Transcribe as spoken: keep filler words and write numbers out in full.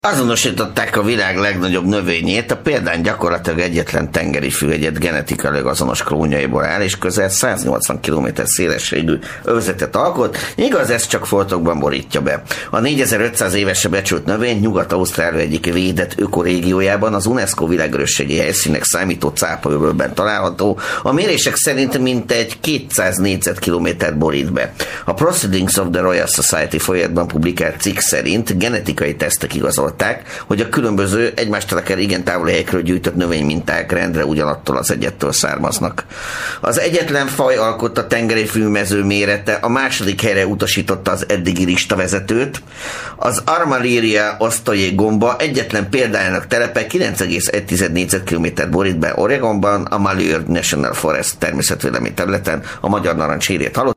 Azonosították a világ legnagyobb növényét, a példány gyakorlatilag egyetlen tengeri fűegyet genetikailag azonos klónjaiból áll, és közel száznyolcvan kilométer szélességű övezetet alkot, igaz, ez csak foltokban borítja be. A négyezer-ötszáz évesre becsült növény Nyugat-Ausztrália egyik védett ökorégiójában, az UNESCO világörökségi helyszínek számító cápaöbölben található, a mérések szerint mintegy kétszáz négyzetkilométert borít be. A Proceedings of the Royal Society folyatban publikált cikk szerint genetikai tesztek igazolták, hogy a különböző egymástól akár igen távoli helyekről gyűjtött növényminták rendre ugyanattól az egyettől származnak. Az egyetlen faj alkotta tengeri fűmező mérete a második helyre utasította az eddigi listavezetőt. Az Armillaria osztolyé gomba egyetlen példájának telepe kilenc egész egy négyzetkilométer borít be Oregonban, a Malheur National Forest természetvédelmi területen, a magyar narancshírét hallott.